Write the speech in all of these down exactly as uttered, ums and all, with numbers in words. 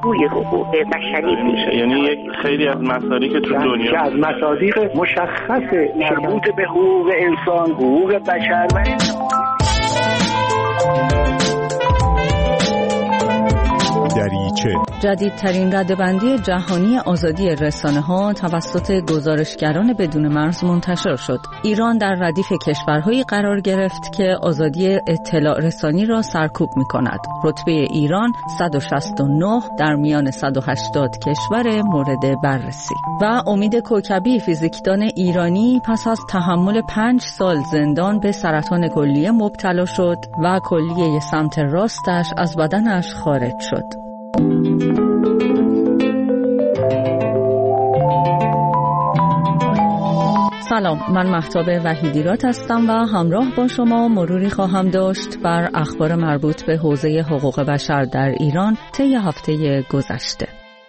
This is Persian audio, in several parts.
روی حقوق بشری میشه. یعنی یک خیلی از مسائلی که تو دنیا که از مصادیق مشخص مربوط به حقوق انسان، حقوق بشر و دریچه جدیدترین ردبندی جهانی آزادی رسانه‌ها توسط گزارشگران بدون مرز منتشر شد. ایران در ردیف کشورهایی قرار گرفت که آزادی اطلاع رسانی را سرکوب می‌کند. رتبه ایران صد و شصت و نه در میان صد و هشتاد کشور مورد بررسی. و امید کوکبی، فیزیکدان ایرانی، پس از تحمل پنج سال زندان به سرطان کلیه مبتلا شد و کلیه سمت راستش از بدنش خارج شد. سلام، من مهتاب وحیدیرات هستم و همراه با شما مروری خواهم داشت بر اخبار مربوط به حوزه حقوق بشر در ایران طی هفته گذشته.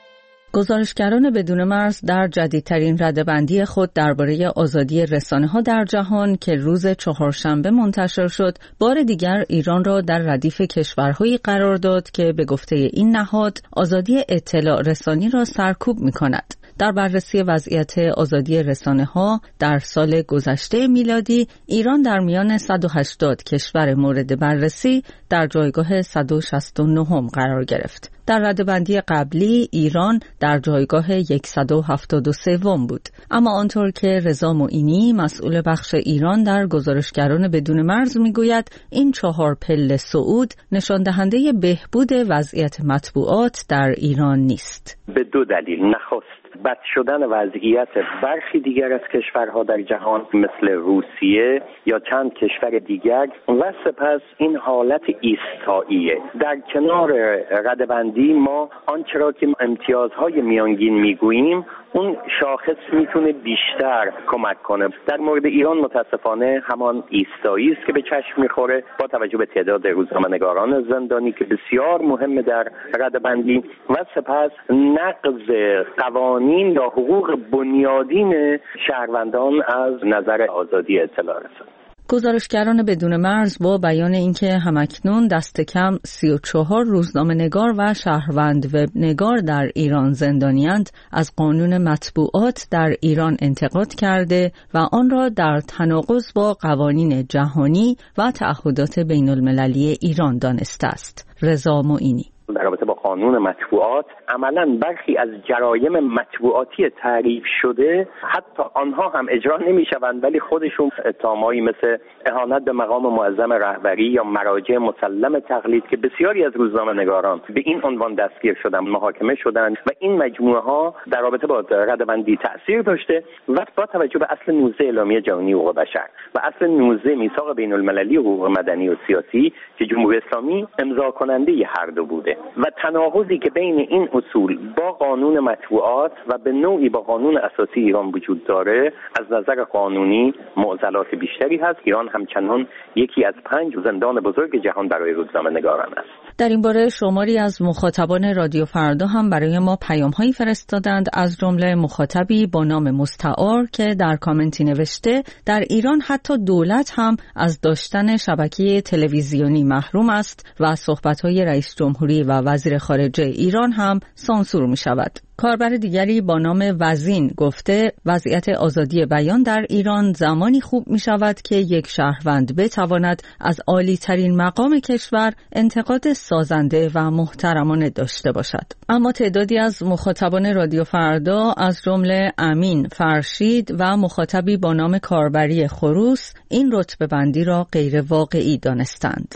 گزارشگران بدون مرز در جدیدترین ردبندی خود درباره آزادی رسانه‌ها در جهان که روز چهارشنبه منتشر شد، بار دیگر ایران را در ردیف کشورهایی قرار داد که به گفته این نهاد آزادی اطلاع رسانی را سرکوب می‌کند. در بررسی وضعیت آزادی رسانه‌ها در سال گذشته میلادی، ایران در میان صد و هشتاد کشور مورد بررسی در جایگاه صد و شصت و نه قرار گرفت. در ردبندی قبلی ایران در جایگاه صد و هفتاد و سه بود. اما آنطور که رضا معینی، مسئول بخش ایران در گزارشگران بدون مرز میگوید، این چهار پله صعود نشان دهنده بهبود وضعیت مطبوعات در ایران نیست. به دو دلیل. نخست بد شدن وضعیت برخی دیگر از کشورها در جهان مثل روسیه یا چند کشور دیگر و سپس این حالت ایستاییه. در کنار ردبندی ما آنچه را که امتیازهای میانگین میگوییم، اون شاخص میتونه بیشتر کمک کنه. در مورد ایران متاسفانه همان ایستایی است که به چشم میخوره با توجه به تعداد روزنامه‌نگاران زندانی که بسیار مهمه در ردبندی و سپس نقض قوانین یا حقوق بنیادین شهروندان از نظر آزادی اطلاع رسانی. گزارشگران بدون مرز با بیان اینکه همکنون دست کم سی و چهار روزنامه‌نگار و شهروند وبنگار در ایران زندانی‌اند، از قانون مطبوعات در ایران انتقاد کرده و آن را در تناقض با قوانین جهانی و تعهدات بین‌المللی ایران دانسته است. رضا معینی در رابطه با قانون مطبوعات، عملاً برخی از جرایم مطبوعاتی تعریف شده حتی آنها هم اجرا نمی‌شوند، ولی خودشون اتهامایی مثل اهانت به مقام معظم رهبری یا مراجع مسلم تقلید که بسیاری از روزنامه‌نگاران به این عنوان دستگیر شدن، محاکمه شدند و این مجموعه ها در رابطه با ردبندی تأثیر داشته و با توجه به اصل نوزده اعلامیه جهانی حقوق بشر و اصل نوزده میثاق بین‌المللی حقوق مدنی و سیاسی که جمهوری اسلامی امضا کننده هر دو بوده و تناقضی که بین این اصول با قانون مطبوعات و به نوعی با قانون اساسی ایران وجود داره، از نظر قانونی معضلات بیشتری هست. ایران همچنان یکی از پنج زندان بزرگ جهان برای روزنامه‌نگاران است. در این باره شماری از مخاطبان رادیو فردا هم برای ما پیام‌هایی فرستادند، از جمله مخاطبی با نام مستعار که در کامنتی نوشته در ایران حتی دولت هم از داشتن شبکه تلویزیونی محروم است و صحبت‌های رئیس جمهوری و وزیر خارجه ایران هم سانسور می شود. کاربر دیگری با نام وزین گفته وضعیت آزادی بیان در ایران زمانی خوب می شود که یک شهروند بتواند از عالی ترین مقام کشور انتقاد سازنده و محترمانه داشته باشد. اما تعدادی از مخاطبان رادیو فردا از جمله امین فرشید و مخاطبی با نام کاربری خروس این رتبه بندی را غیر واقعی دانستند.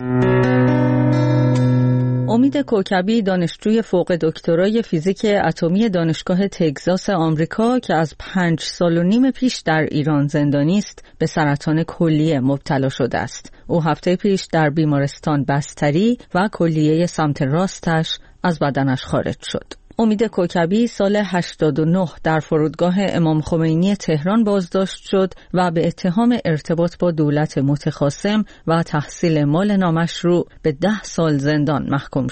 امید کوکبی، دانشجوی فوق دکترای فیزیک اتمی دانشگاه تگزاس آمریکا که از پنج سال و نیم پیش در ایران زندانی است، به سرطان کلیه مبتلا شده است. او هفته پیش در بیمارستان بستری و کلیه سمت راستش از بدنش خارج شد. امید کوکبی سال هشتاد و نه در فرودگاه امام خمینی تهران بازداشت شد و به اتهام ارتباط با دولت متخاصم و تحصیل مال نامشروع به ده سال زندان محکوم شد.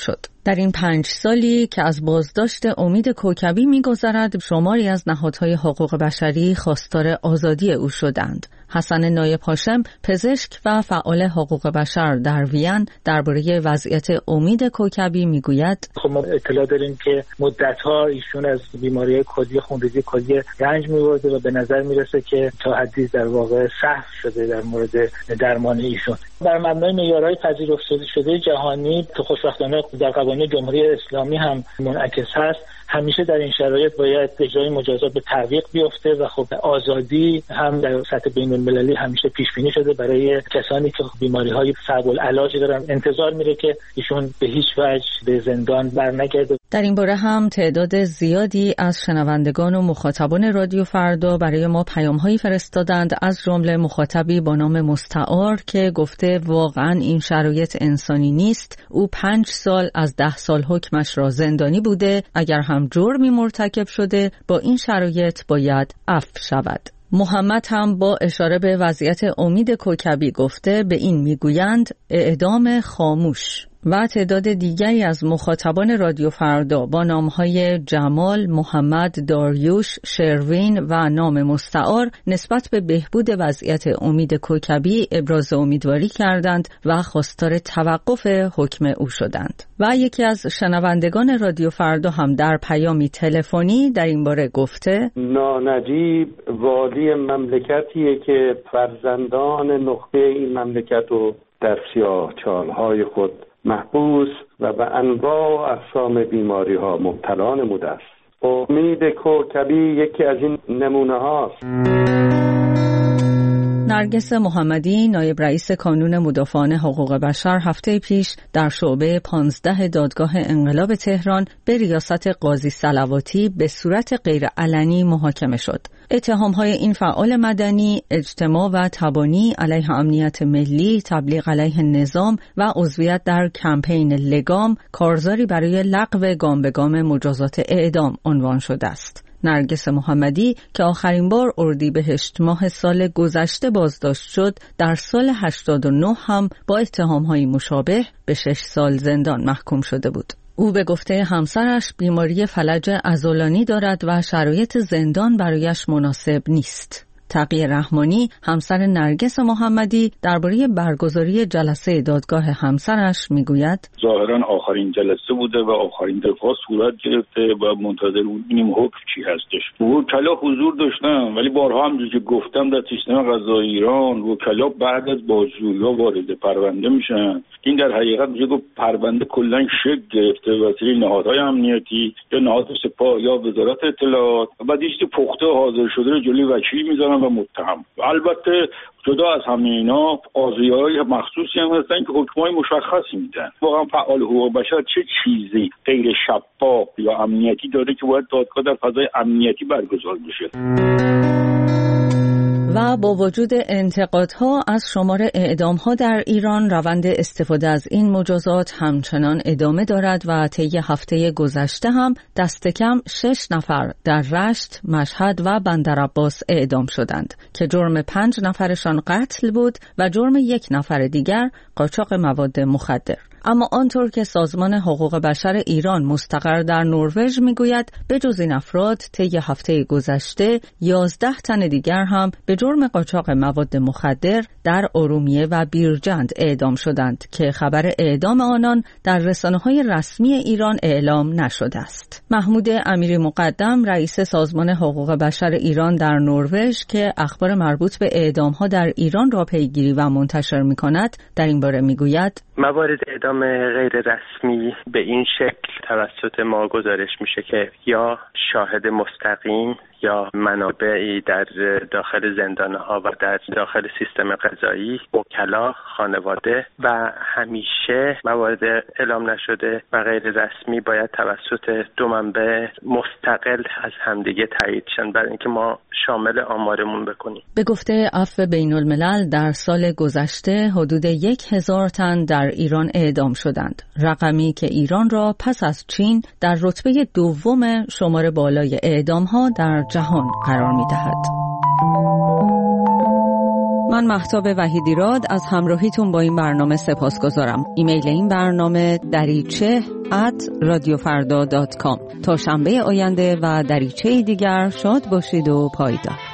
در این پنج سالی که از بازداشت امید کوکبی می‌گذرد، شماری از نهادهای حقوق بشری خواستار آزادی او شدند. حسن نایب هاشم، پزشک و فعال حقوق بشر در وین، درباره وضعیت امید کوکبی میگوید: خب ما اطلاع داریم که مدت‌ها ایشون از بیماری کلیه، خونریزی کلیه رنج می‌برده و به نظر میرسه که تا حدی در واقع سخت شده در مورد درمان ایشون. بر مبنای معیارهای پذیرفته شده جهانی که خوشبختانه در قوانین جمهوری اسلامی هم منعکس هست، همیشه در این شرایط باید اجرای مجازات به تعویق بیفته و خب آزادی هم در سطح بین المللی همیشه پیش بینی شده برای کسانی که بیماری‌های صعب العلاج دارن. انتظار میره که ایشون به هیچ وجه به زندان برنگرده. در این باره هم تعداد زیادی از شنوندگان و مخاطبان رادیو فردا برای ما پیام‌هایی فرستادند، از جمله مخاطبی با نام مستعار که گفته واقعا این شرایط انسانی نیست. او پنج سال از ده سال حکمش را زندانی بوده. اگر هم جرمی مرتکب شده، با این شرایط باید عفو شود. محمد هم با اشاره به وضعیت امید کوکبی گفته به این میگویند اعدام خاموش. و تعداد دیگری از مخاطبان رادیو فردا با نامهای جمال، محمد، داریوش، شروین و نام مستعار نسبت به بهبود وضعیت امید کوکبی ابراز امیدواری کردند و خواستار توقف حکم او شدند. و یکی از شنوندگان رادیو فردا هم در پیامی تلفنی در این باره گفته: نانجیب والی مملکتیه که فرزندان نخبه این مملکت رو در سیاه‌چال‌های خود محبوس و به انواع اقسام بیماری ها مبتلا نموده است. امید کوکبی یکی از این نمونه هاست. نرگس محمدی، نایب رئیس کانون مدافعان حقوق بشر، هفته پیش در شعبه پانزده دادگاه انقلاب تهران به ریاست قاضی صلواتی به صورت غیرعلنی محاکمه شد. اتهام‌های این فعال مدنی اجتماع و تبانی علیه امنیت ملی، تبلیغ علیه نظام و عضویت در کمپین لگام، کارزاری برای لغو گام به گام مجازات اعدام عنوان شده است. نرگس محمدی که آخرین بار اردیبهشت ماه سال گذشته بازداشت شد، در سال هشتاد و نه هم با اتهام‌های مشابه به شش سال زندان محکوم شده بود. او به گفته همسرش بیماری فلج عضلانی دارد و شرایط زندان برایش مناسب نیست. تقی رحمانی، همسر نرگس محمدی، درباره برگزاری جلسه دادگاه همسرش میگوید: ظاهرا آخرین جلسه بوده و آخرین دفعه صورت گرفته و منتظر بودیم حکم چی هستش. وکلا حضور داشتن، ولی بارها همونجوری که گفتم در سیستم قضایی ایران وکلا بعد از بازجویی‌ها وارد پرونده میشن. این در حقیقت میشه گفت پرونده کلا شکل گرفته وسیله نهادهای امنیتی یا نهاد سپاه یا وزارت اطلاعات و بعد چیزی پخته حاضر شده رو جلوی وکیل میذارن و متهم. البته جدا از همه اینا قاضی‌های مخصوصی هم هستن که حکمای مشخصی میدن. واقعا فعال حقوق بشر چه چیزی غیر شفاف یا امنیتی داره که باید دادگاه در فضای امنیتی برگزار بشه؟ و با وجود انتقادها از شمار اعدام‌ها در ایران، روند استفاده از این مجازات همچنان ادامه دارد و طی هفته گذشته هم دست کم شش نفر در رشت، مشهد و بندرعباس اعدام شدند که جرم پنج نفرشان قتل بود و جرم یک نفر دیگر قاچاق مواد مخدر. اما آنطور که سازمان حقوق بشر ایران مستقر در نروژ میگوید، به جز این افراد طی هفته گذشته یازده تن دیگر هم به جرم قاچاق مواد مخدر در ارومیه و بیرجند اعدام شدند که خبر اعدام آنان در رسانه‌های رسمی ایران اعلام نشده است. محمود امیری مقدم، رئیس سازمان حقوق بشر ایران در نروژ که اخبار مربوط به اعدام‌ها در ایران را پیگیری و منتشر می‌کند، در این باره میگوید: موارد اعدام غیر رسمی به این شکل توسط ما گزارش میشه که یا شاهد مستقیم یا منابعی در داخل زندانها و در داخل سیستم قضایی، وکلا، خانواده و همیشه موارد اعلام نشده و غیر رسمی باید توسط دو منبع مستقل از همدیگه تایید شن برای اینکه ما شامل آمارمون بکنیم. به گفته عفو بین الملل در سال گذشته حدود یک هزار تن در ایران اعدام شدند، رقمی که ایران را پس از چین در رتبه دوم شمار بالای اعدام‌ها در جهان قرار می‌دهد. من مهتاب وحیدیراد از همراهیتون با این برنامه سپاسگزارم. ایمیل این برنامه دریچه ات رادیو فردا دات کام. تا شنبه آینده و دریچه دیگر شاد باشید و پایدار.